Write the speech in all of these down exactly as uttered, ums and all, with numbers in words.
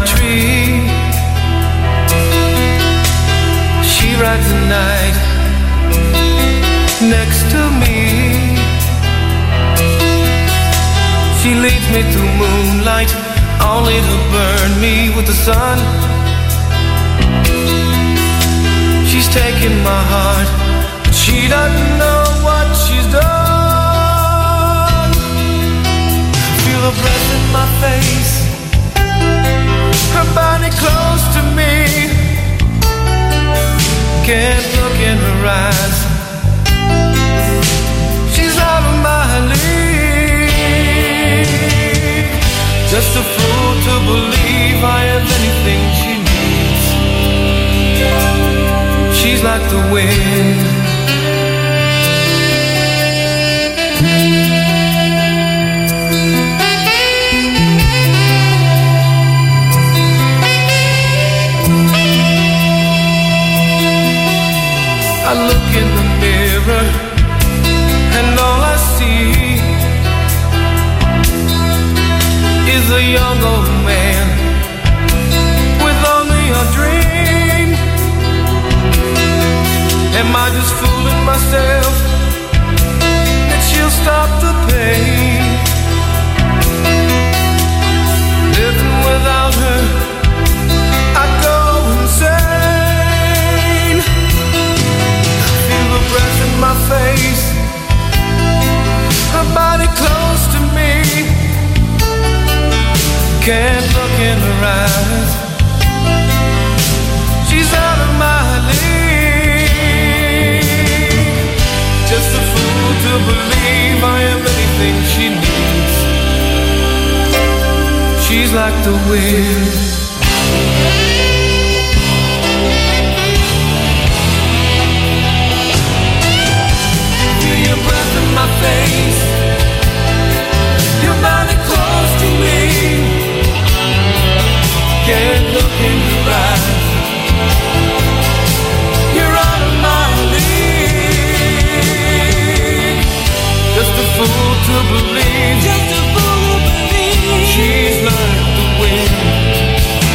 tree. She rides the night next to me. She leads me through moonlight, only to burn me with the sun. She's taking my heart, but she doesn't know what she's done. Feel her breath in my face, her body close to me. Can't look in her eyes, she's out of my league. Just a fool to believe I have anything she needs. She's like the wind. I look in the mirror and all I see is a young old man with only a dream. Am I just fooling myself that she'll stop the pain? Living without her, I go insane. Feel the breath in my face, her body close to me. Can't look in her eyes, she's out of my league. Just a fool to believe I am anything she needs. She's like the wind. Feel your breath in my face, your body close to me. Can't look in your eyes, you're out of my league. Just a fool to believe, just a fool to believe. She's like the wind.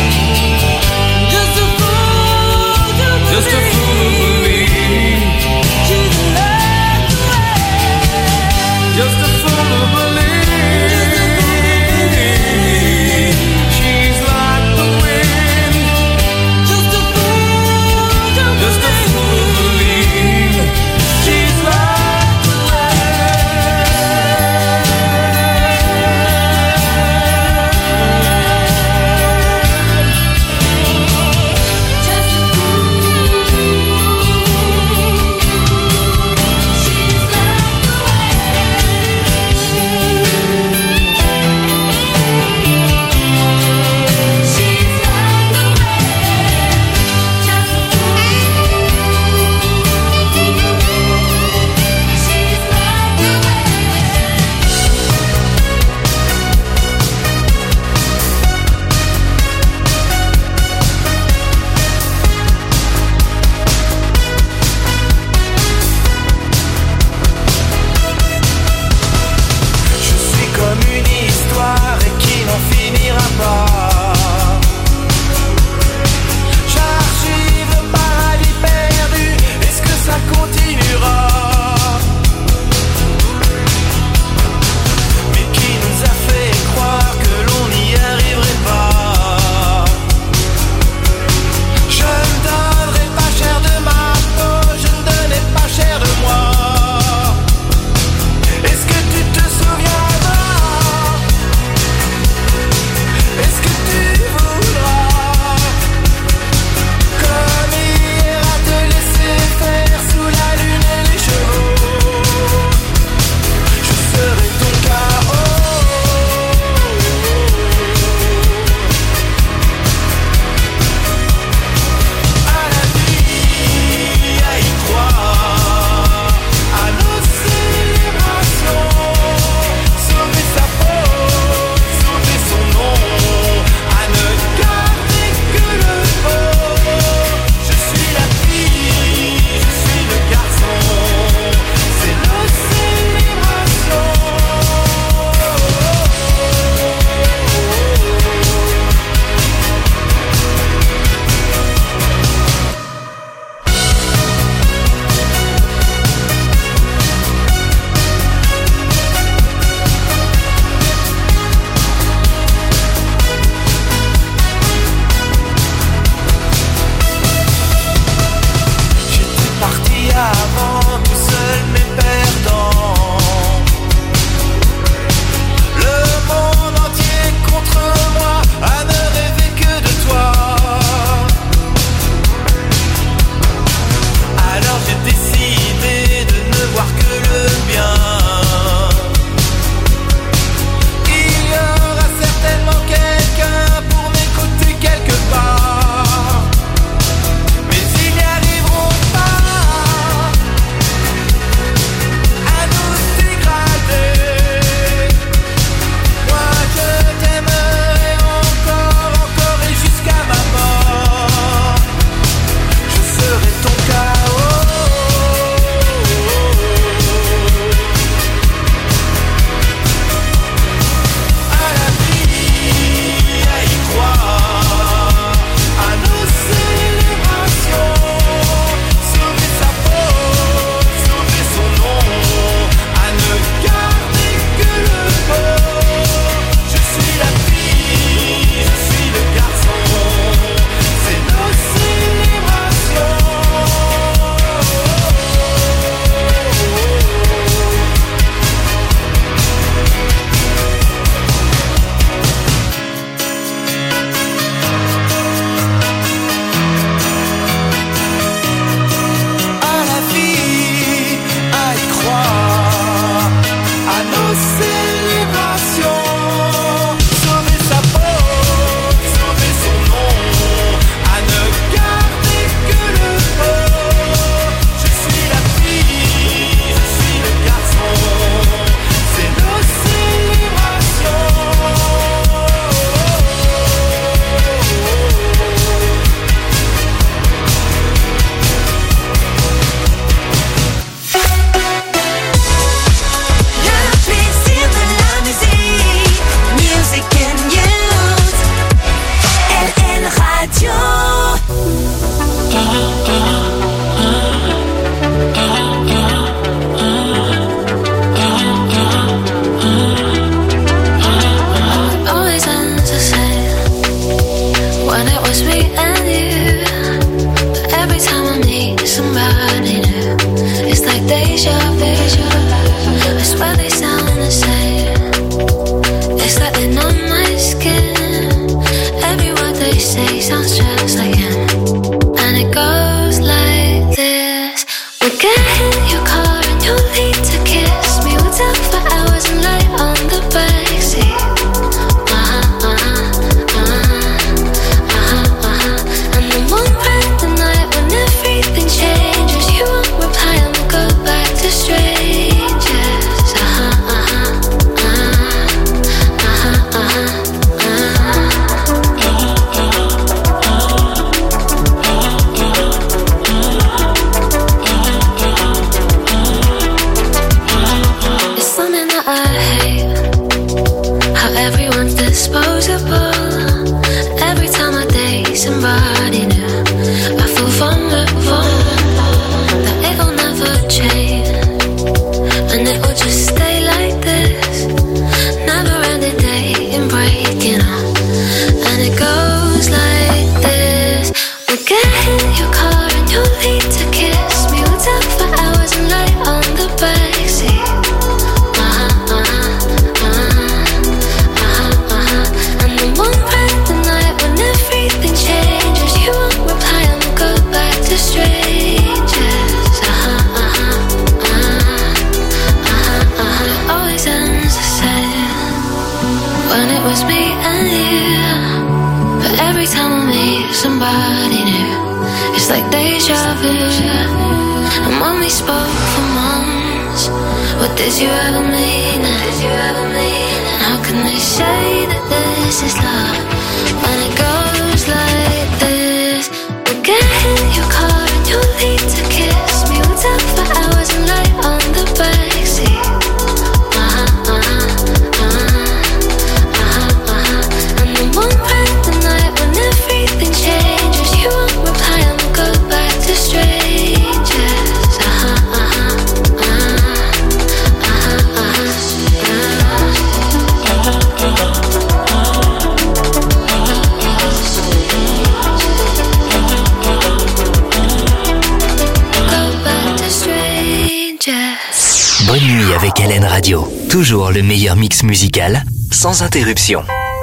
Avec Hélène Radio, toujours le meilleur mix musical, sans interruption.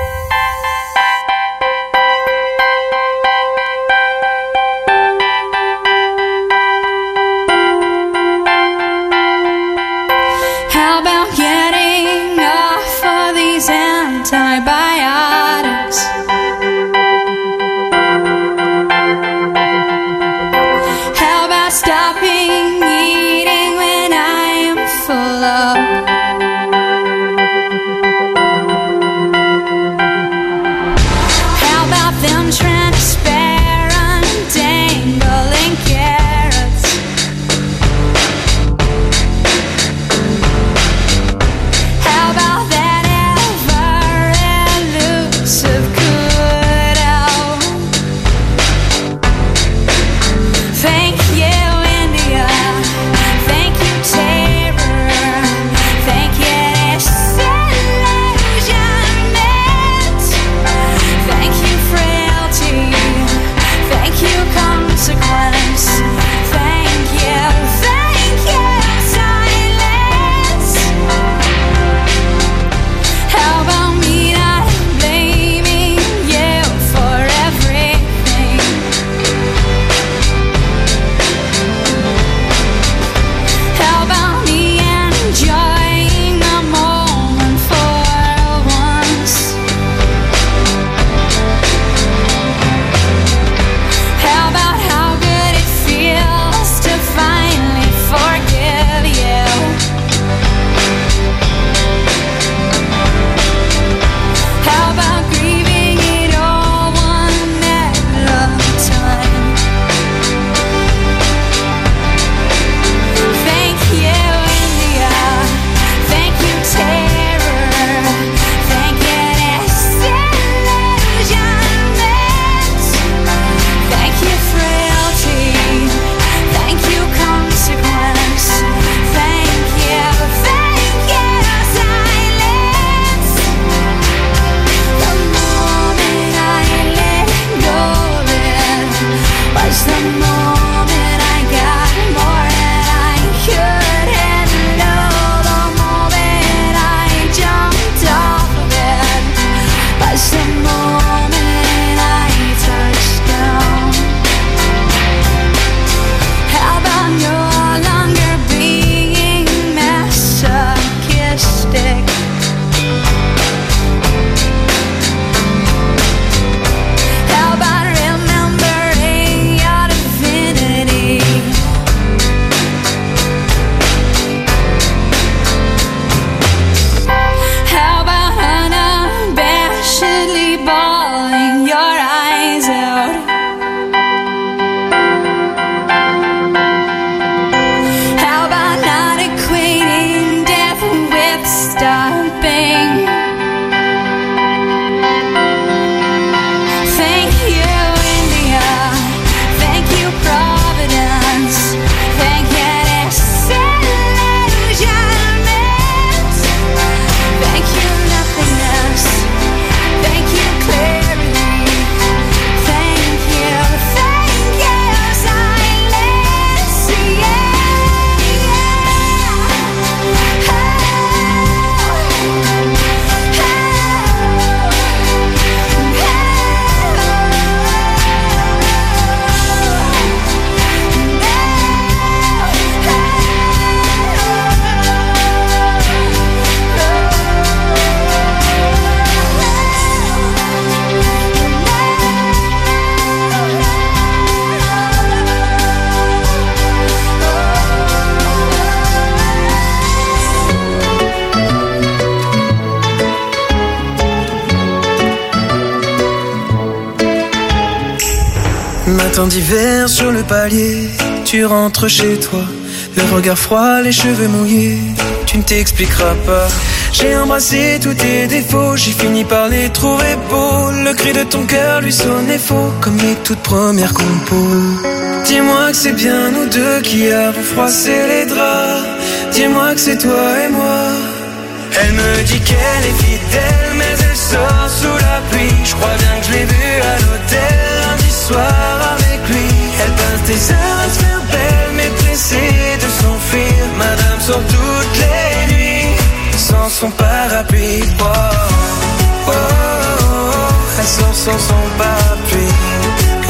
How about getting off all these antibiotics? How about stopping eating when I am full of? bawling your eyes out. How about not equating death with stopping? Thank you, India. Thank you, Providence. Thank you, disillusionment. Thank you, nothingness. Thank you, clarity. Thank you, thank you, silence. Yeah, Matin d'hiver sur le palier, tu rentres chez toi, le regard froid, les cheveux mouillés, tu ne t'expliqueras pas. J'ai embrassé tous tes défauts, j'ai fini par les trouver beaux. Le cri de ton cœur lui sonnait faux, comme les toutes premières compos. Dis-moi que c'est bien nous deux qui avons froissé les draps. Dis-moi que c'est toi et moi. Elle me dit qu'elle est fidèle, mais elle sort sous la pluie. Je crois bien que je l'ai vue à l'hôtel lundi soir avec lui. Elle passe des heures à se faire belle, mais pressée de s'enfuir. Madame sort toutes les nuits sans son parapluie. Oh, oh, oh, oh. Elle sort sans son parapluie. Oh, oh,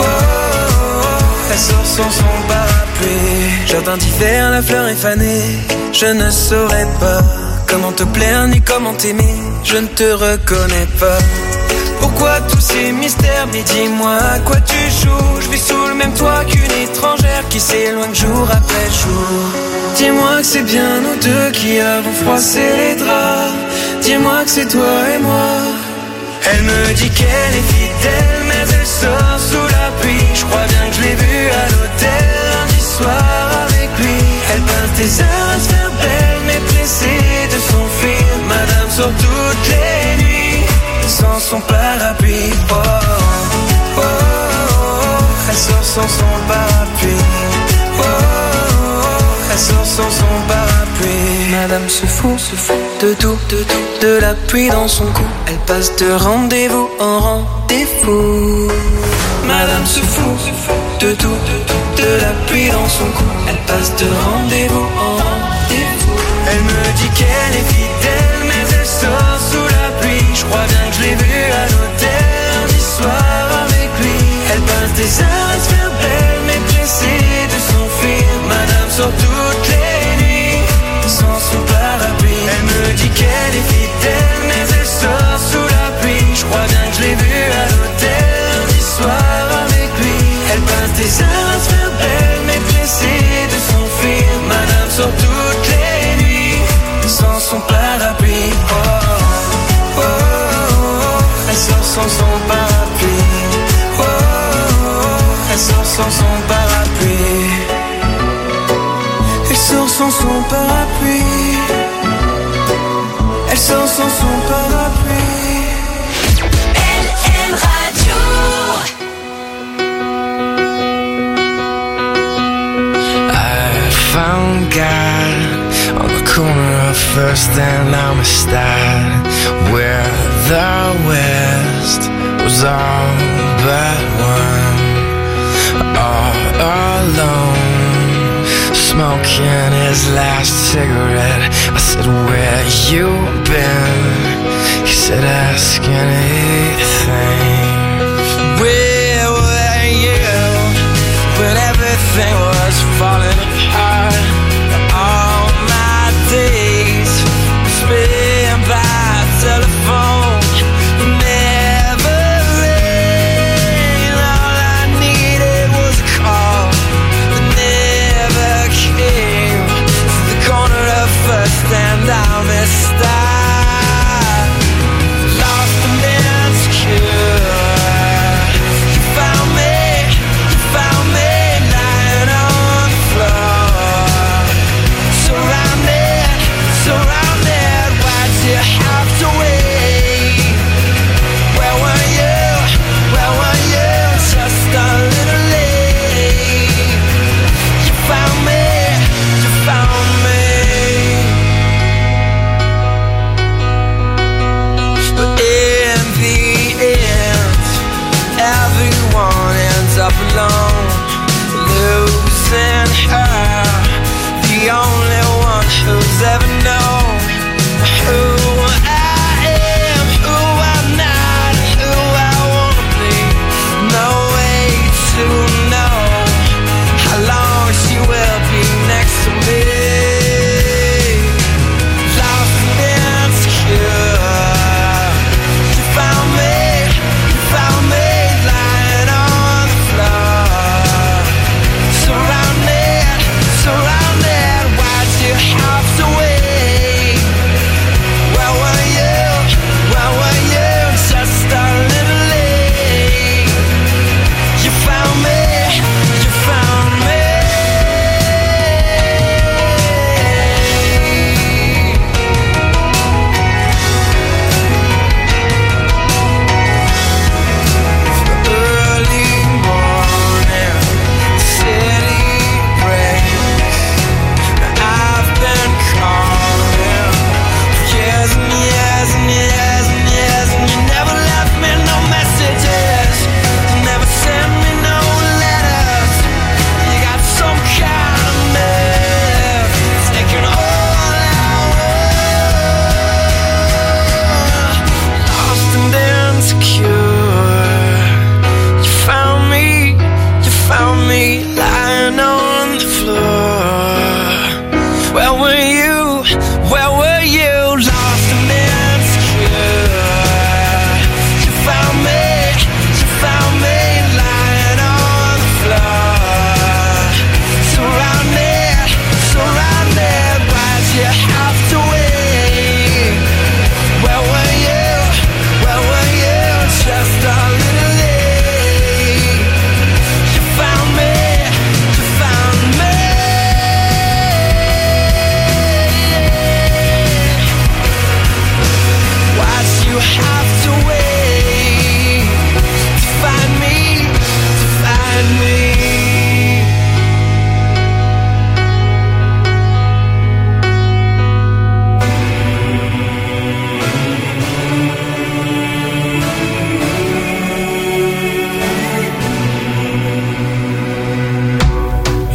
oh. Elle sort sans son parapluie. Jardin d'hiver, la fleur est fanée. Je ne saurais pas comment te plaire ni comment t'aimer, je ne te reconnais pas. Pourquoi tous ces mystères? Mais dis-moi à quoi tu joues. Je vis sous le même toit qu'une étrangère qui s'éloigne jour après jour. Dis-moi que c'est bien nous deux qui avons froissé les draps. Dis-moi que c'est toi et moi. Elle me dit qu'elle est fidèle, mais elle sort sous la pluie. Je crois bien que je l'ai vue à l'hôtel lundi soir avec lui. Elle passe des heures à se faire belle, mais pressée de s'enfuir. Madame sort toutes les nuits sans son parapluie. Oh, oh, oh, oh. Elle sort sans son parapluie. Oh, oh, oh. Elle sort sans son parapluie. Madame se fout, se fout de tout, de tout, de la pluie dans son cou. Elle passe de rendez-vous en rendez-vous. Madame se fout, se fout de tout, de tout, de la pluie dans son cou. Elle passe de rendez-vous en rendez-vous. Elle me dit qu'elle est fidèle, mais elle sort sous la pluie. Je crois bien que je l'ai vue à l'hôtel lundi soir avec lui. Elle passe des heures à se faire belle, mais pressée de s'enfuir. Madame sort toutes les nuits sans son parapluie. Elle me dit qu'elle est fidèle, mais elle sort sous la pluie. Je crois bien que je l'ai vue à l'hôtel lundi soir avec lui. Elle passe des heures à se faire belle, mais pressée de s'enfuir. Madame sort toutes les nuits sans son parapluie. Oh, oh, oh, oh. Elle sort sans son parapluie. Oh, oh, oh. Elle sort sans son parapluie. Elle sort sans son parapluie. Elle sort sans son parapluie. L M Radio. I found God on the corner of First and Amistad, where the West was all but one. All alone, smoking his last cigarette. I said, where you been? He said, ask anything. Where were you when everything was falling apart? All my days spent by telephone. Never rain. All I needed was a call that never came. The corner of First and Amistad, lost in insecure.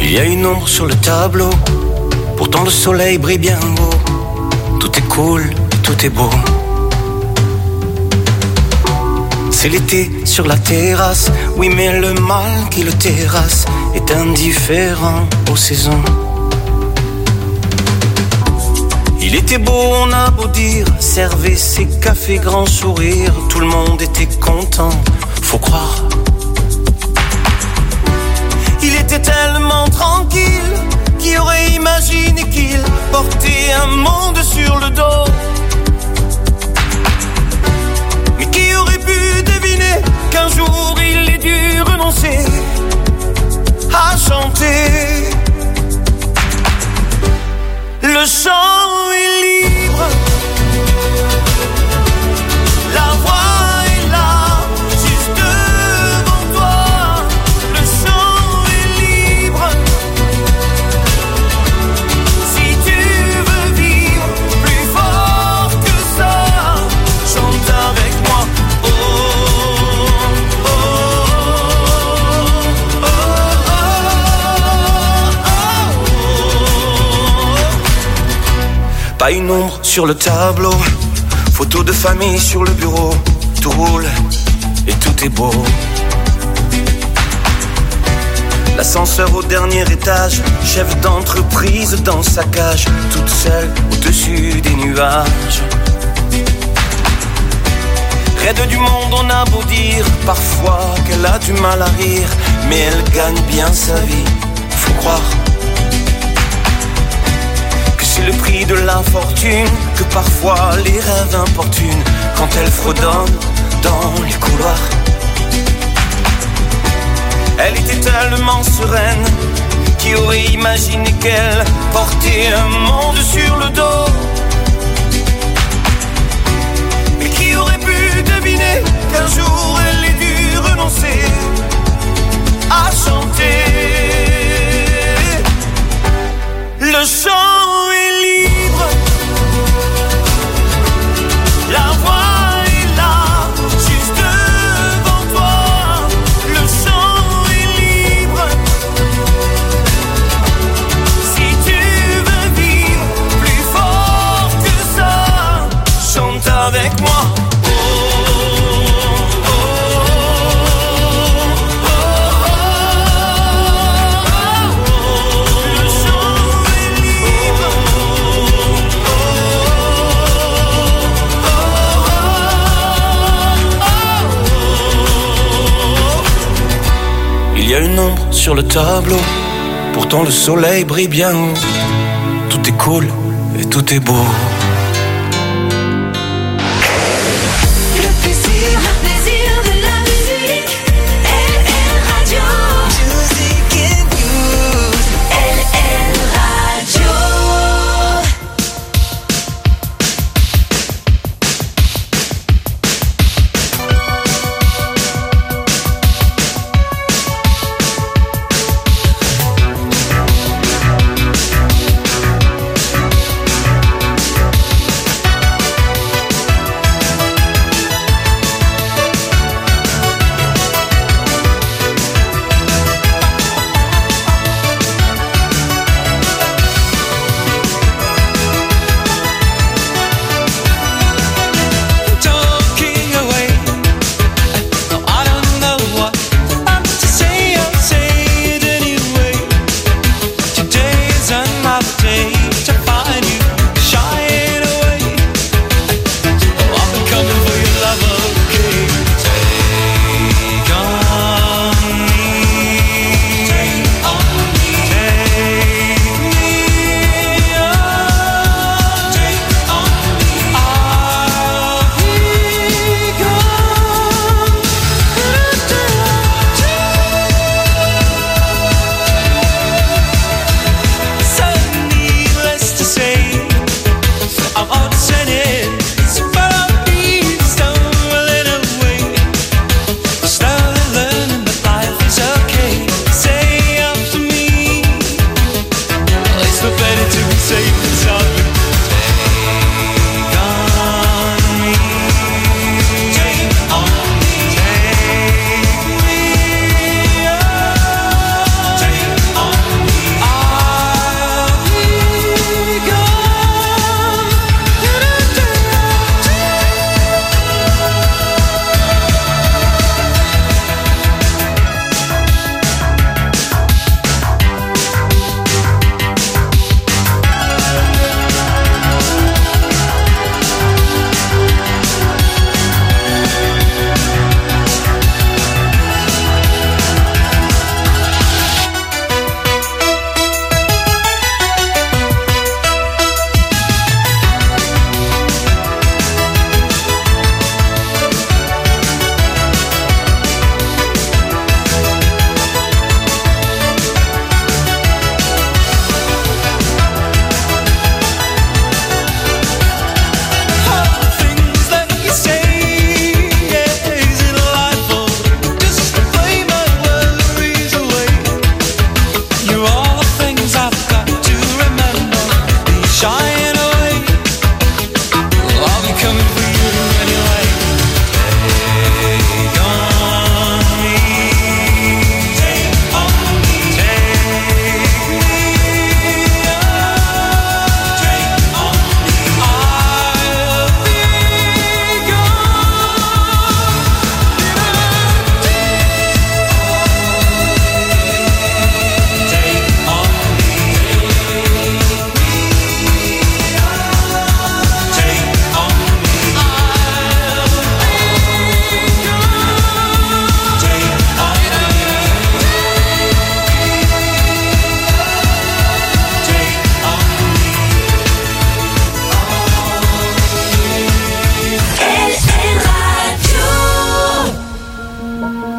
Il y a une ombre sur le tableau, pourtant le soleil brille bien haut. Tout est cool, tout est beau. C'est l'été sur la terrasse, oui mais le mal qui le terrasse est indifférent aux saisons. Il était beau, on a beau dire, servait ses cafés grand sourire, tout le monde était content, faut croire. Il était tellement tranquille, qui aurait imaginé qu'il portait un monde sur le dos. Mais qui aurait pu deviner qu'un jour il ait dû renoncer à chanter. Le chant est libre, la voix est là, juste devant toi. Le chant est libre, si tu veux vivre plus fort que ça, chante avec moi. Oh, oh, oh, oh, oh, oh, oh. Pas une ombre sur le tableau, photo de famille sur le bureau, tout roule et tout est beau. L'ascenseur au dernier étage, chef d'entreprise dans sa cage, toute seule au-dessus des nuages. Raide du monde, on a beau dire parfois qu'elle a du mal à rire, mais elle gagne bien sa vie, faut croire. Que c'est le prix de l'infortune, que parfois les rêves importunent quand elle fredonne dans les couloirs. Elle était tellement sereine, qui aurait imaginé qu'elle portait un monde sur le dos. Mais qui aurait pu deviner qu'un jour elle ait dû renoncer à chanter. Le chant est libre, la voix est là, juste devant toi. Le chant est libre, si tu veux vivre plus fort que ça, chante avec moi. Oh, oh, oh, oh, oh, oh. Le chant est libre, oh, oh, oh, oh. Il y a une ombre sur le tableau, pourtant le soleil brille bien haut. Tout est cool et tout est beau. Le plaisir, le plaisir de la musique. L L Radio. Music and news. L L Radio.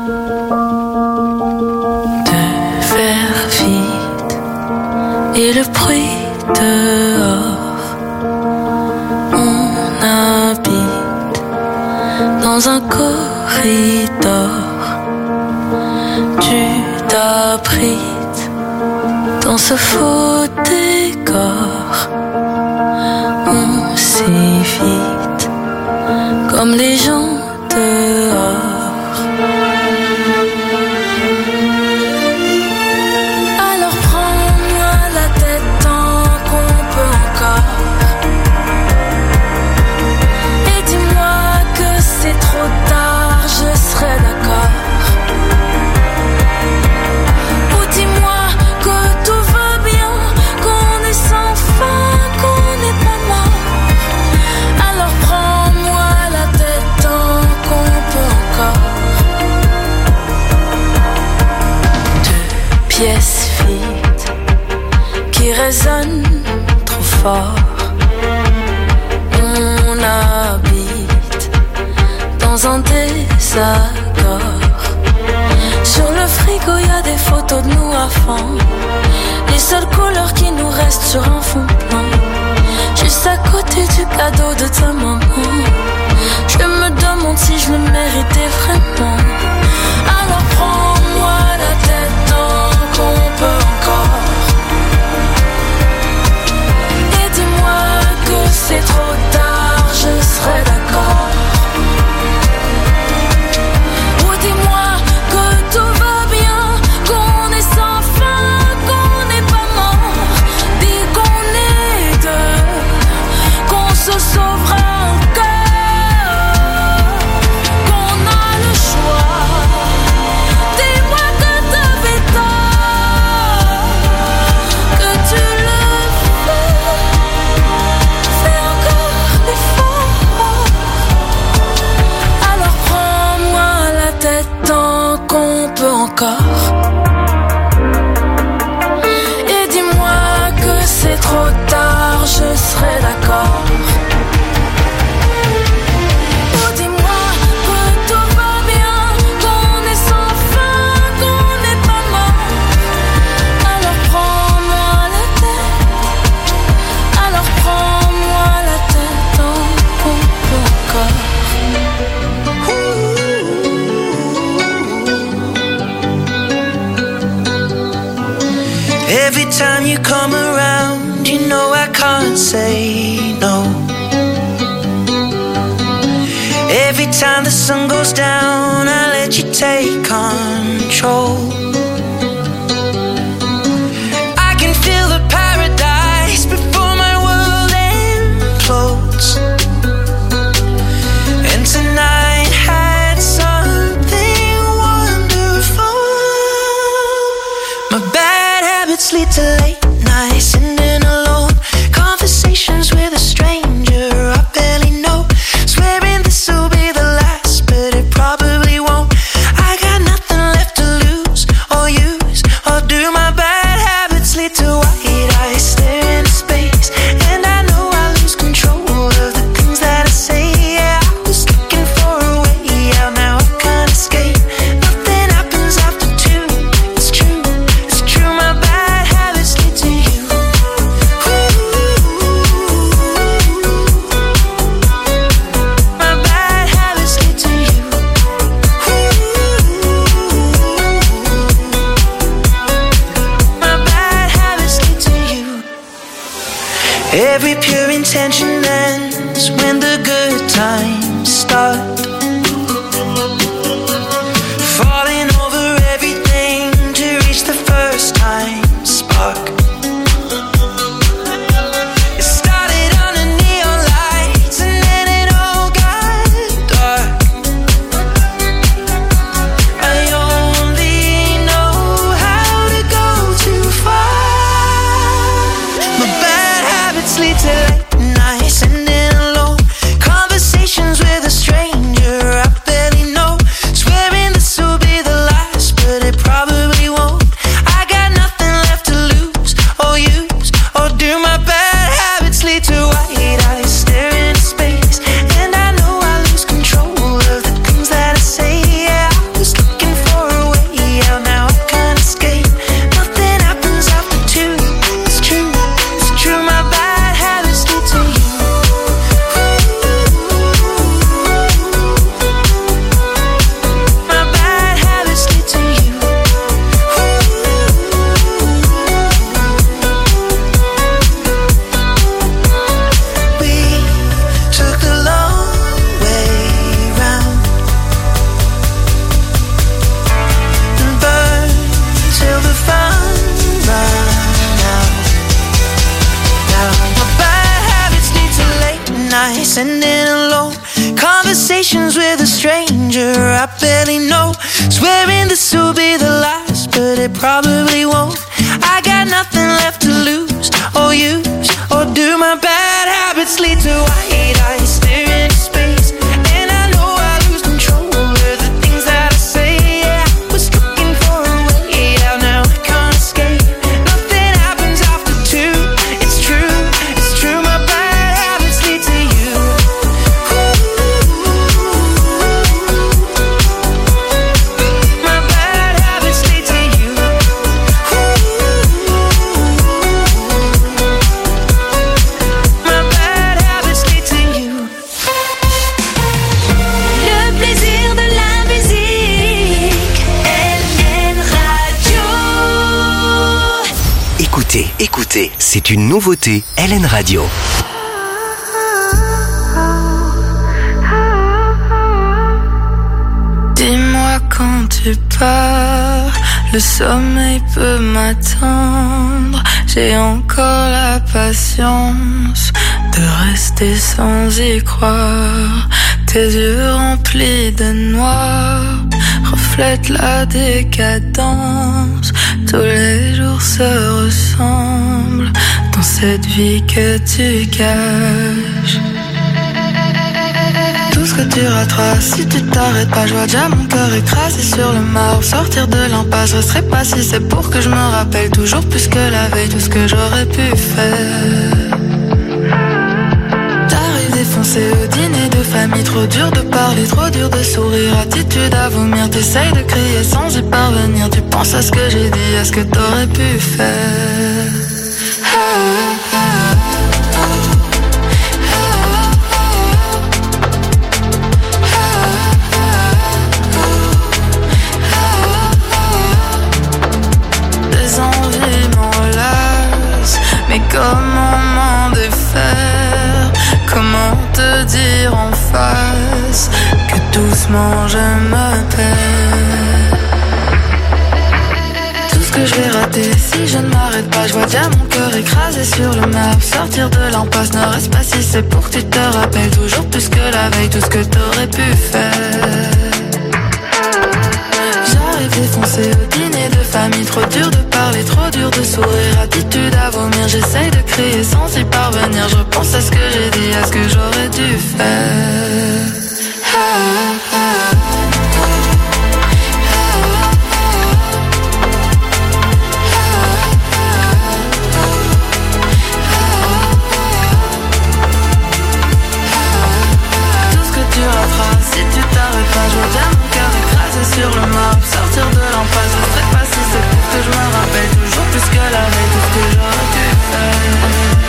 de faire vite et le bruit dehors. On habite dans un corridor. Tu t'abrites dans ce faux décor. On s'évite comme les gens dehors. Alors prends-moi la tête tant qu'on peut encore. Et dis-moi que c'est trop tard, je serai d'accord. Ou dis-moi que tout va bien, qu'on est sans fin, qu'on n'est pas mort. Alors prends-moi la tête tant qu'on peut encore. Deux pièces vides qui résonnent trop fort. On habite dans un désaccord. Sur le frigo y a des photos de nous à fond. Les seules couleurs qui nous restent sur un fond blanc. Juste à côté du cadeau de ta maman. Je me demande si je le méritais vraiment. Alors prends-moi la tête tant qu'on peut encore. Et dis-moi que c'est trop tard, je serai d'accord. Ou dis-moi que tout va bien, qu'on est sans fin, qu'on n'est pas mort. Dis qu'on est deux, qu'on se sauvera encore, qu'on a le choix. Dis-moi que t'avais tort, que tu le fais. Fais encore l'effort. Alors prends-moi la tête tant qu'on peut encore. Et dis-moi que c'est trop tard, je serai d'accord. Ou dis-moi que tout va bien, qu'on est sans fin, qu'on n'est pas mort. Alors prends-moi la tête. Alors prends-moi la tête tant qu'on peut encore. Every time you come around, you know I can't say no. Every time the sun goes down, I let you take control. I can feel the paradise before my world implodes. And tonight had something wonderful. My bad habits lead to late nights, sitting alone. Conversations with a stranger I barely know. Swearing this'll be the last, but it probably won't. I got nothing left to lose or use. Or do my bad habits lead to white eyes stare into space? And I know I lose control of the things that I say. Yeah, I was looking for a way out, now I can't escape. Nothing happens after two. It's true, it's true. My bad habits lead to you. My bad habits lead to you. My bad habits lead to you. Every pure intention ends when the good times start. Falling over everything to reach the first time spark. It started under neon lights and then it all got dark. I only know how to go too far. My bad habits lead to late nights, sitting alone. sending alone. Conversations with a stranger I barely know. Swearing this will be the last, but it probably won't. I got nothing left to lose or use, or do my bad habits lead to white eyes staring into space? And I know I lose control of the things that I say. Yeah, I was looking for a way out, now I can't escape. Nothing happens after two. It's true, it's true. My bad habits lead to you. My bad habits lead to you. My bad habits lead to you. Le plaisir de la musique. L N Radio. Écoutez, écoutez, c'est une nouveauté L N Radio. Dis-moi quand tu pars, le sommeil peut m'attendre. J'ai encore la patience de rester sans y croire. Tes yeux remplis de noir reflètent la décadence. Tous les jours se ressemblent dans cette vie que tu caches. Tout ce que tu rateras si tu t'arrêtes pas. Je vois déjà mon cœur écrasé sur le marbre. Sortir de l'impasse, je serais pas si c'est pour que je me rappelle toujours plus que la veille tout ce que j'aurais pu faire. T'arrives défoncé au dîner de famille. Trop dur de parler, trop dur de sourire. Attitude à vomir, t'essayes de crier sans y parvenir. Tu penses à ce que j'ai dit, à ce que t'aurais pu faire. Ah, ah, ah. Mais comment m'en défaire? Comment te dire en face que doucement je me perds? Tout ce que je vais rater si je ne m'arrête pas. Je vois déjà mon cœur écrasé sur le marbre. Sortir de l'impasse, ne reste pas si c'est pour que tu te rappelles toujours plus que la veille tout ce que t'aurais pu faire. Défoncé au dîner de famille. Trop dur de parler, trop dur de sourire. Attitude à vomir, j'essaye de crier sans y parvenir. Je repense à ce que j'ai dit, à ce que j'aurais dû faire. Ah, ah, ah. Si tu t'arrêtes pas, je vois bien mon cœur écrasé sur le marbre. Sortir de l'impasse, je serais pas si c'est pour que je me rappelle toujours plus que la veille tout ce que j'aurais dû faire.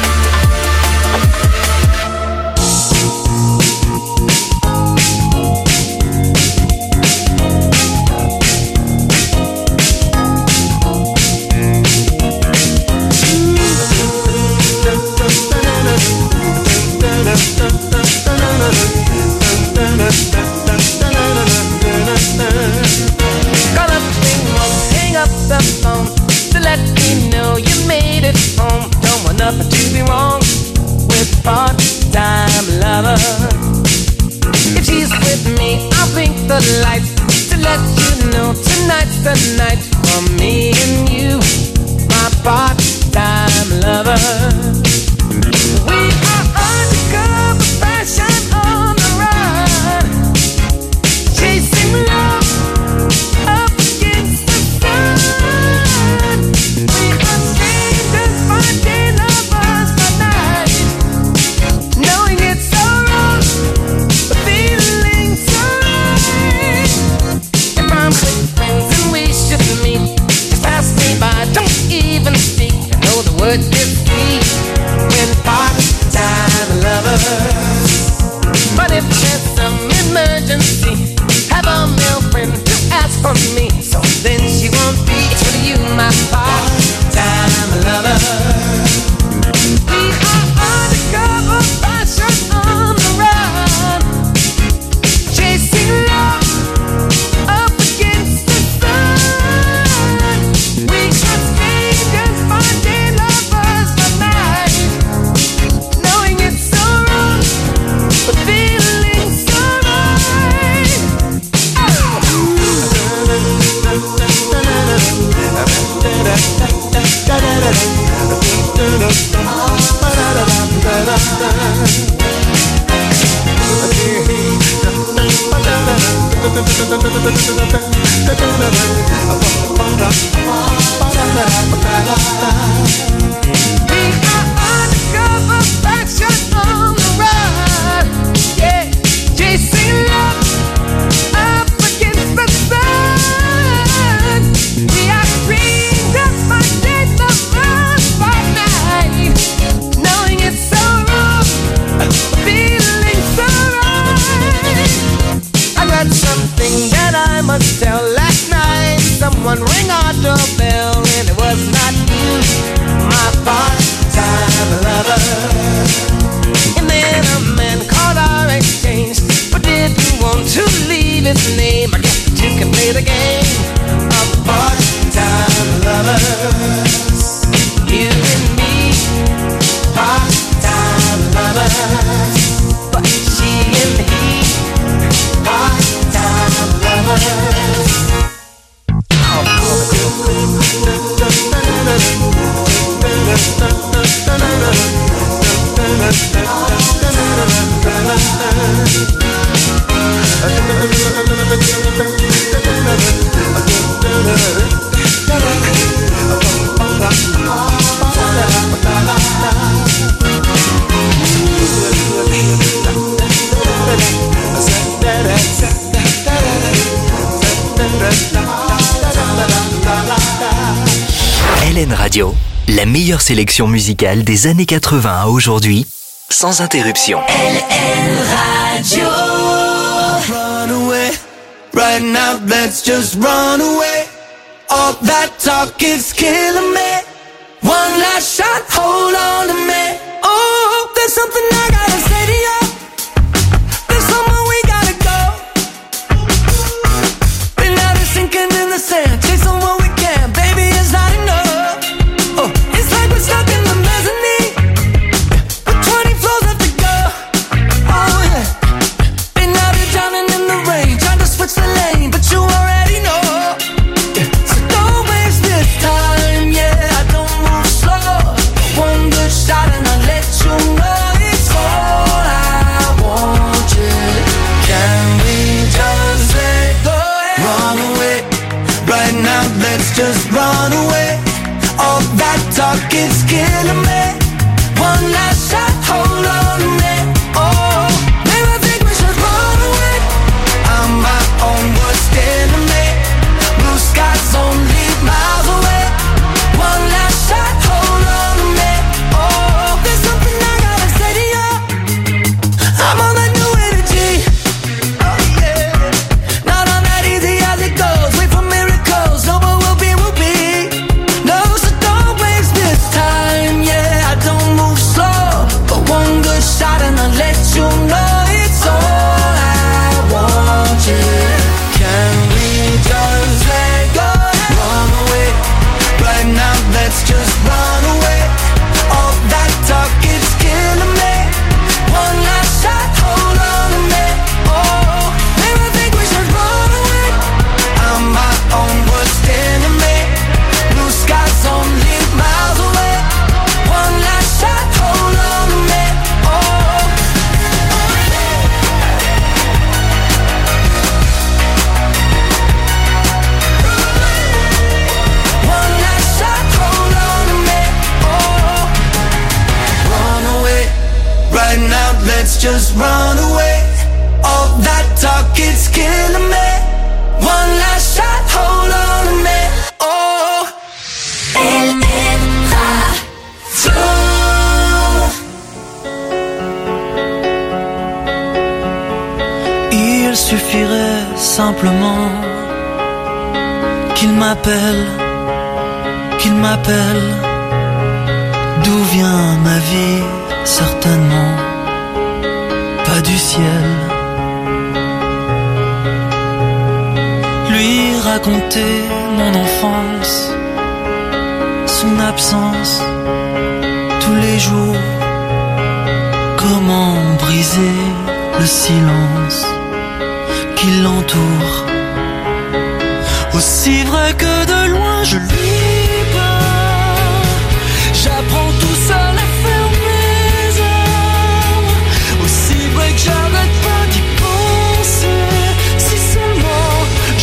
Call up and won't hang up the phone to let me know you made it home. Don't want nothing to be wrong with part-time lover. If she's with me, I'll blink the lights to let you know tonight's the night for me and you, my part-time lover. We are undercover fashion on the run, chasing love up against the sun. We are strangers finding lovers by night, knowing it's so wrong, but feeling so right. If I'm with friends and we should meet, undercover faction on the run, yeah, chasing love up against the sun. We are dreamed up by days of us by night, knowing it's so wrong, feeling so right. I got something that I must tell. Last night someone rang our doorbell and it was not you, my part-time lover. And then a man called our exchange, but didn't want to leave his name. I guess that you can play the game of part-time lovers. You and me, part-time lovers. But she and he, part-time lovers. L N Radio, la meilleure sélection musicale des années quatre-vingts à aujourd'hui, sans interruption. L N Radio. Run away, right now let's just run away. All that talk is killing me. One last shot, hold on to me. Oh, there's something I gotta say to you. There's somewhere we gotta go. Been out and sinking in the sand, chasing what we can, baby, it's not enough. Oh, it's like we're stuck in the mezzanine, with twenty floors left to go. Oh yeah, been out here drowning in the rain, trying to switch the lane, but you already know. Yeah. So don't waste this time, yeah, I don't move slow. One good shot and I'll let you know it's all I want, yeah. Can we just let go and run away? Right now let's just run away. All that talk is killing me. One last shot, hold on to me. Oh, maybe I think we should run away. I'm my own worst enemy. Blue skies only miles away. One last shot, hold on to me. Oh, there's something I gotta say to you. I'm on that new energy. Oh yeah, not on that easy as it goes. Wait for miracles, no what will be, will be. No, so don't waste this time. Yeah, I don't move slow, but one good shot and I'll let you know it's all I want. Yeah, can we just let go and run away? Right now, let's just run away. All that talk is killing me. One last shot, hold on to me. Oh, maybe I think we should run away. I'm my own worst enemy. Blue skies only miles away. One last shot, hold on to me. Oh, one last shot, hold on to me. Oh, run away. Right now, let's just run away. All that talk is killing me. One last shot, hold on to me. Oh, L N Radio. Il suffirait simplement qu'il m'appelle, qu'il m'appelle. D'où vient ma vie? Certainement pas du ciel. Lui raconter mon enfance, son absence tous les jours. Comment briser le silence qui l'entoure? Aussi vrai que de loin je lui parle, j'apprends tout seul à faire mes armes. Aussi vrai que j'arrête pas d'y penser, si seulement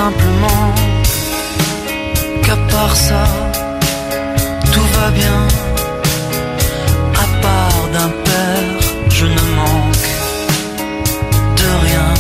simplement qu'à part ça, tout va bien. À part d'un père, je ne manque de rien.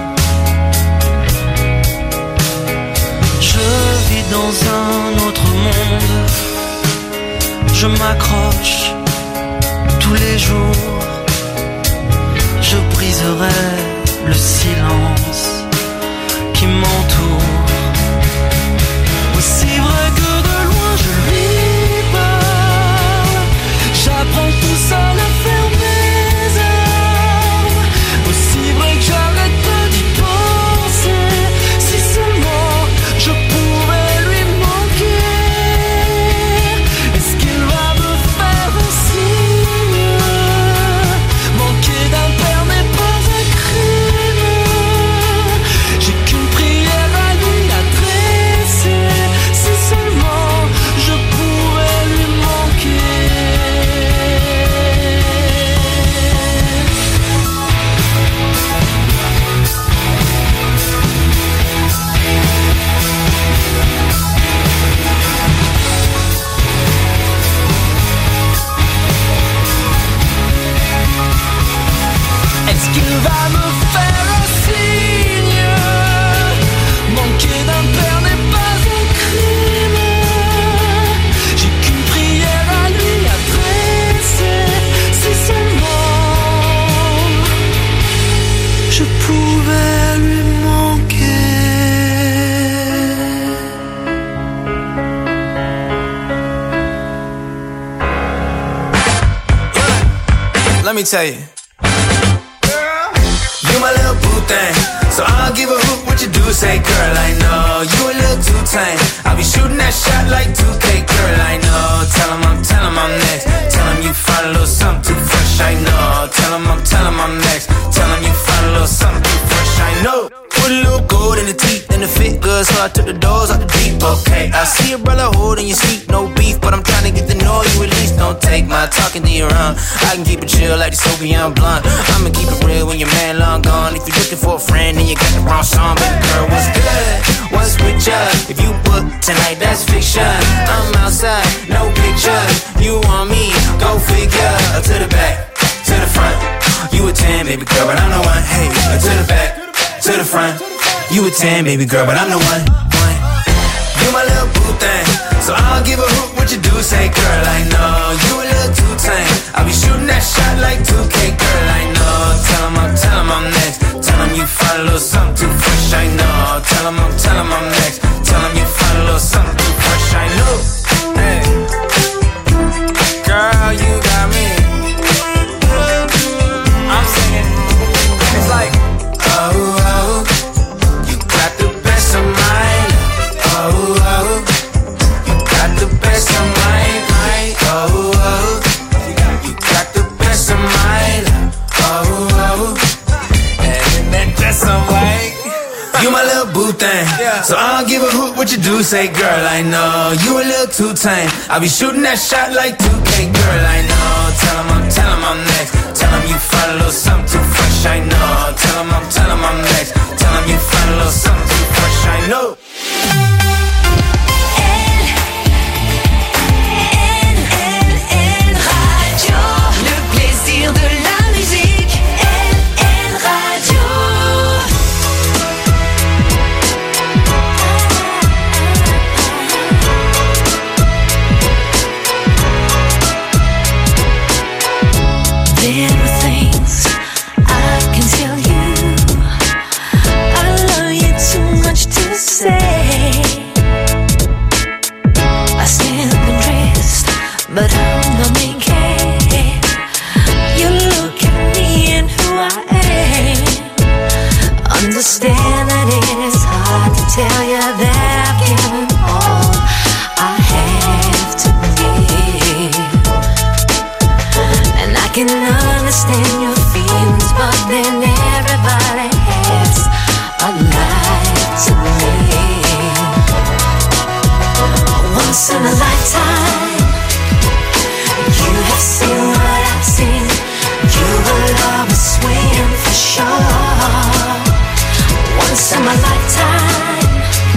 Je vis dans un autre monde. Je m'accroche tous les jours. Je briserai le silence qui m'entoure. Aussi vrai que de loin je lui parle. J'apprends tout seul à faire mes armes. Aussi vrai que j'arrête pas d'y penser. Si seulement je pouvais lui manquer. Est-ce qu'il va me faire un signe? Manquer d'un père n'est pas un crime. J'ai qu'une prière à lui adresser. Si seulement je pouvais lui manquer. Est-ce qu'il va me faire un signe? Manquer d'un père n'est pas un crime. J'ai qu'une prière à lui adresser. Si seulement je pouvais lui manquer. Let me tell you. You my little boo thing, so I don't give a hoot what you do. Say, girl, I know you a little too tame. I'll be shooting that shot like two K, girl, I know. Tell him I'm, tell him I'm next. Tell him you find a little something too fresh, I know. Tell him I'm, tell him I'm next. Tell him you find a little something too fresh, I know. Put a little gold in the teeth and the fit good, so I took the doors out the deep. Okay, I see a brother holding your seat, no beef, but I'm trying to get to know you at least. Don't take my talking to your own. I can keep it chill like the Soviet blunt. I'ma keep it real when your man long gone. If you're looking for a friend, then you got the wrong song. Baby girl, what's good? What's with ya? If you book tonight, that's fiction. I'm outside, no pictures. You want me? Go figure. To the back, to the front. You a ten, baby girl, but I'm the one. Hey, to the back, to the front. You a ten, baby girl, but I'm the one. one. You my little boo thing, so I don't give a hoot what you do. Say, girl, I know you a little too tame. I'll be shooting that shot like two K, girl, I know. Tell him I'm, tell him I'm next. Tell him you find a little something too fresh, I know. Tell him I'm, tell him I'm next. Tell him you find a little something too fresh, I know. Hey, girl, you got me. I'm singing. It's like, oh, oh, you got the best of mine. Oh, oh, you got the best of mine. Oh, oh, you got the best of mine. Oh, oh, and that dress I'm white. You my little boo thing, so I don't give a hoot what you do. Say, girl, I know you a little too tame. I'll be shooting that shot like two K, girl, I know. Tell him I'm, tell him I'm next. Tell him you find a little something too fresh, I know. Tell him I'm, tell him I'm next. Tell him you find a little something too fresh, I know. De la musique, L L Radio. There are things I can tell you. I love you too much to say. I stand impressed, but I'm the main case. You look at me and who I am. Understand that it is hard to tell you that I've given all I have to give. And I can understand your feelings, but then everybody has a life to live. Once in a lifetime, you have seen what I've seen. You will always swing for sure. Once in my lifetime,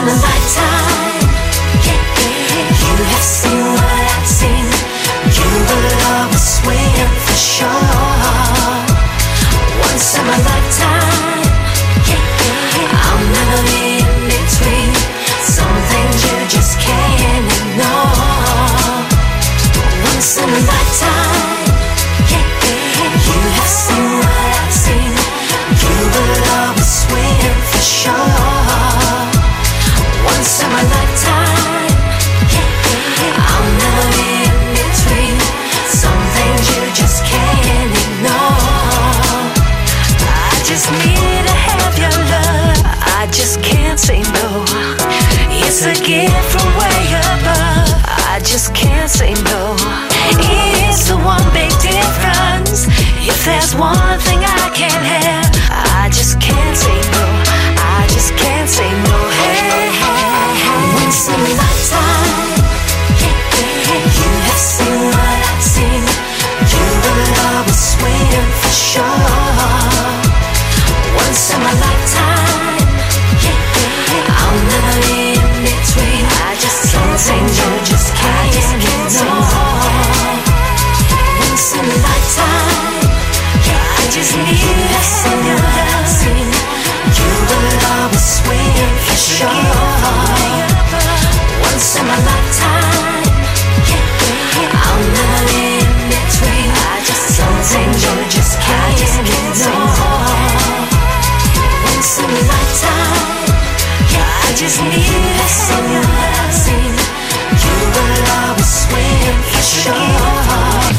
in a lifetime. You have seen what I've seen. You will always win for sure. Once in a lifetime. I'll never be in between. Some things you just can't ignore. Once in a lifetime. You have seen what I've seen. You will always win for sure. Once in my lifetime. I'll never be in between. Some things you just can't ignore. I just need to have your love. I just can't say no. It's a gift from way above. I just can't say no. It's the one big difference. If there's one thing I can't have, I just can't say no. I just can't say no. Hey, hey, hey. Once in a lifetime. You have seen what I've seen. You will always win for sure. Once in my lifetime. I'll never be in between. I just can't say no. Just can't, just can't say no. Once in a lifetime. I just need to have your love. You will always win for sure. Once in my lifetime. I'll never be in between. I just can't say no. Just can't, just can't say no. Once in a lifetime. I just need to have your love. You will always win for sure.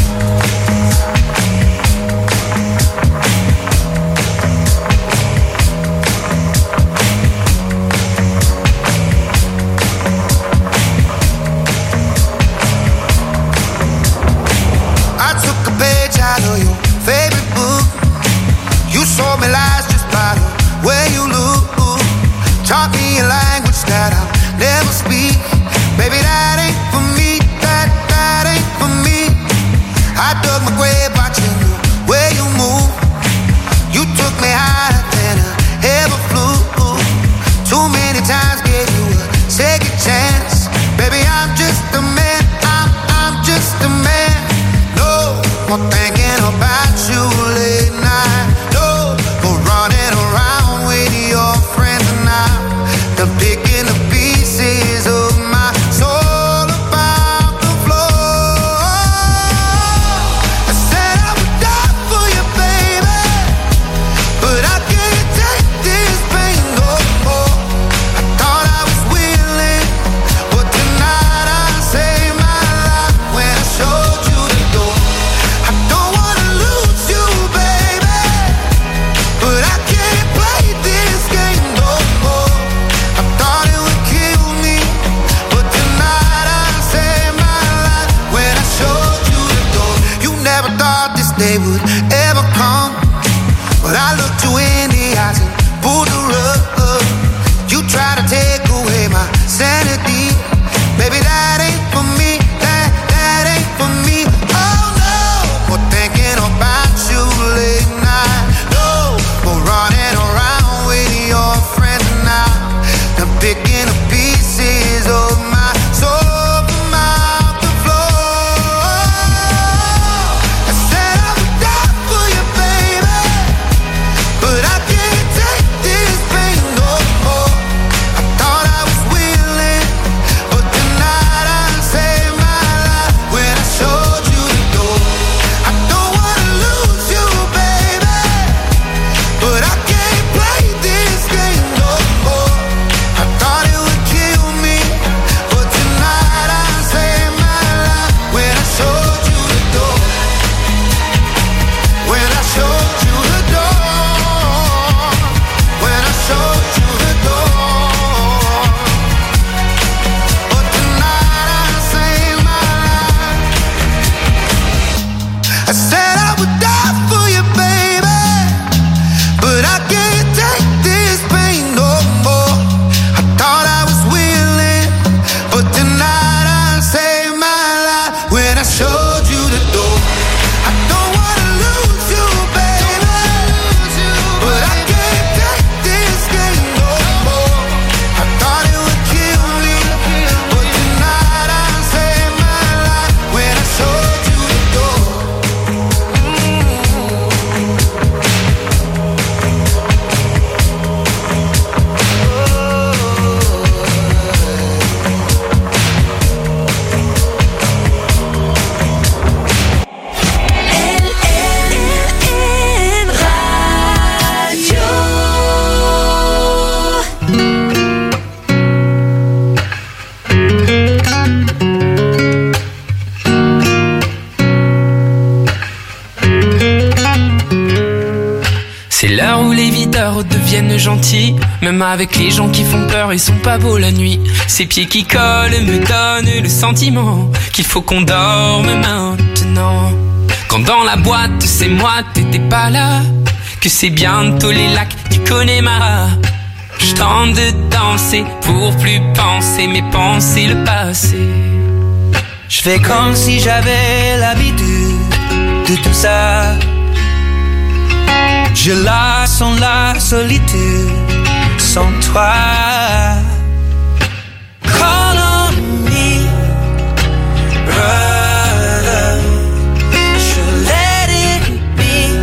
Taught me a language that I'll never speak. Baby, that ain't for me. That, that ain't for me. I dug my grave watching the way you move. You took me higher than I ever flew. Too many times gave you a second chance. Baby, I'm just a man. I'm, I'm just a man. No more thinking about you late night. No more running around with your friends and I. I'm picking the pieces of my soul about the floor. I said I would die for you, baby, but I can't take this pain no more. I thought I was willing, but tonight I saved my life when I showed you the door. I don't deviennent gentils, même avec les gens qui font peur et sont pas beaux la nuit. Ses pieds qui collent me donnent le sentiment qu'il faut qu'on dorme maintenant. Quand dans la boîte c'est moi, t'étais pas là, que c'est bientôt les lacs du Connemara. Je tente de danser pour plus penser, mais penser le passé. Je fais comme si j'avais l'habitude de tout ça. Je la sens la solitude sans toi. Call on me, brother. Should let it be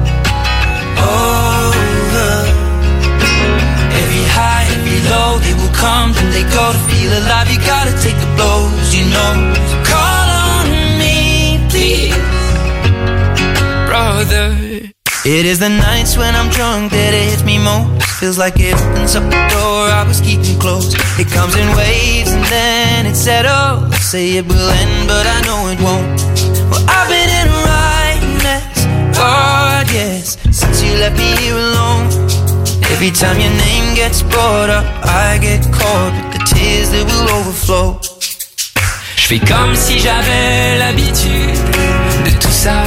over. Every high, every low, they will come and they go. To feel alive, you gotta take the blows, you know. So call on me, please, brother. It is the nights when I'm drunk that it hits me most. Feels like it opens up the door I was keeping closed. It comes in waves and then it settles. Say it will end, but I know it won't. Well, I've been in a right mess, God, yes, since you left me here alone. Every time your name gets brought up, I get caught with the tears that will overflow. Je fais comme si j'avais l'habitude de tout ça.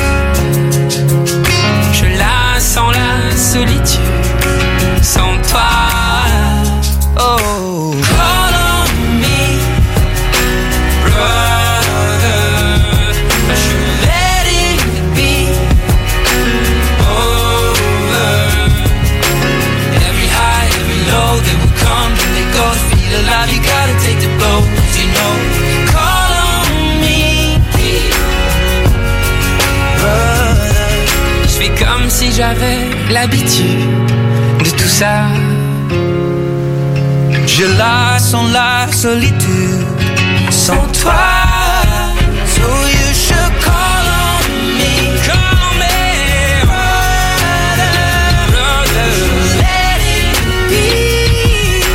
Je la sens la solitude sans toi. Oh, call on me, brother. I should let it be over. Every high, every low, they will come and they go. To feel alive, you gotta take the blows, you know. Call on me, brother. Je fais comme si j'avais l'habitude de tout ça. Je la sens la solitude sans toi. So you should call on me, call on me, brother, brother. Let it be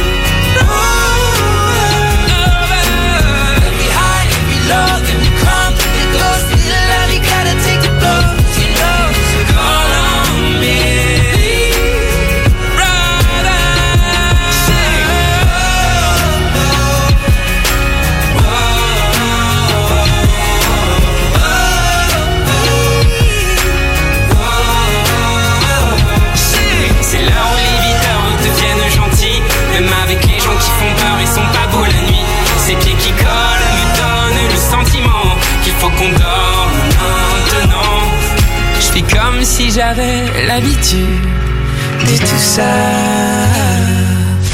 over. Every high, every low, then we come, it goes. Feel alive, you gotta take the blows, you know. So Call on me, brother. c'est là où les videurs deviennent gentils, même avec les gens qui font peur et sont pas beaux la nuit. Ces pieds qui collent me donnent le sentiment qu'il faut qu'on dorme maintenant. Je fais comme si j'avais l'habitude de tout ça.